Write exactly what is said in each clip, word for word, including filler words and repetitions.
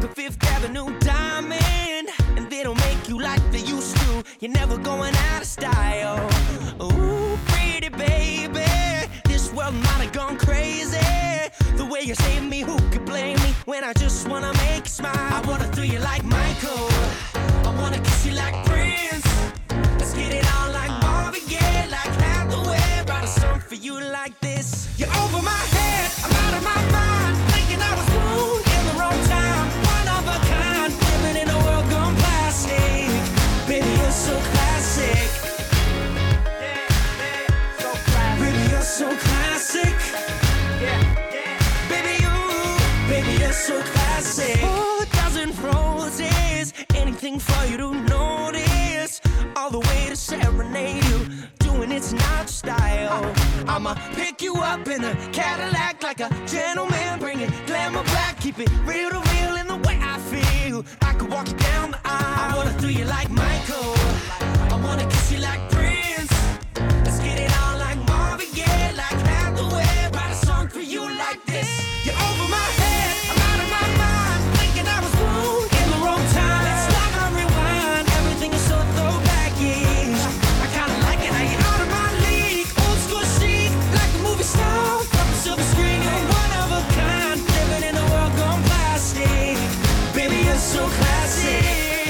a Fifth Avenue diamond, and they don't make you like they used to. You're never going out of style. Ooh, pretty baby, this world might have gone crazy. The way you save me, who could blame me when I just wanna make you smile? I wanna throw you like Michael, I wanna kiss you like Prince. Let's get it on like Marvin Gaye, like Hathaway. Write a song for you like this. You're over my head, I'm out of my mind, thinking I was born in the wrong time. One of a kind, living in a world gone plastic. Baby, you're so classic. Yeah, yeah, so classic. Baby, you're so classic. Yeah, yeah. Baby, you, baby, you're so classic. Oh, a dozen roses, anything for you to notice. All the way to serenade you, doing it's not your style. I'ma pick you up in a Cadillac like a gentleman, bring it glamour back, keep it real to real in the way I feel. I could walk you down the aisle. I wanna throw you like Michael, I wanna kiss you like Prince. Let's get it on like Marvin Gaye, like Hathaway. Write a song for you like this. You're over my head, I'm out of my mind, thinking I was born in the wrong time. Let's stop and rewind, everything is so throwback-ish. I kinda like it how you're out of my league, old school chic, like the movie star from the silver screen. You're one of a kind, living in a world gone plastic. Baby, you're so classic.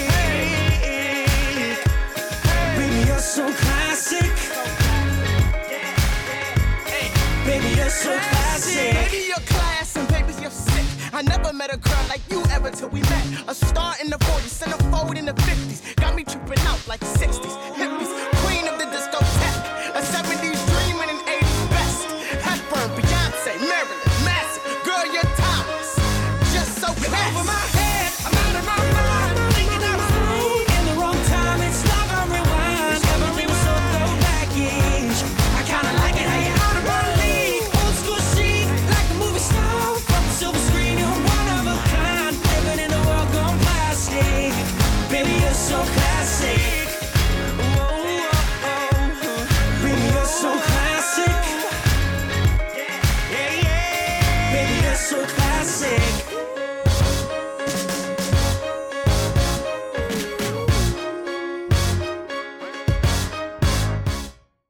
Baby, you're so classic. Baby, you're so classic. Baby, you're class and baby, you're sick. I never met a girl like you ever till we met. A star in the forties, centerfold in the fifties. Got me tripping out like sixty.